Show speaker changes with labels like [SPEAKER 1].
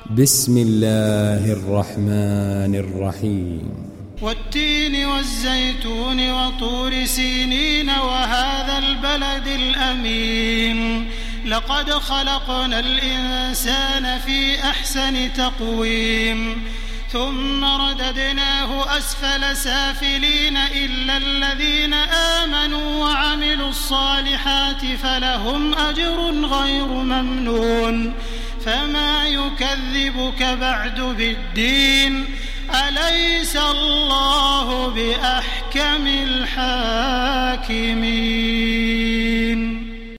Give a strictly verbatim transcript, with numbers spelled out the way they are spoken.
[SPEAKER 1] بسم الله الرحمن الرحيم
[SPEAKER 2] والتين والزيتون وطور سينين وهذا البلد الأمين لقد خلقنا الإنسان في أحسن تقويم ثم رددناه أسفل سافلين إلا الذين آمنوا وعملوا الصالحات فلهم أجر غير ممنون فما يكذبك بعد بالدين أليس الله بأحكم الحاكمين.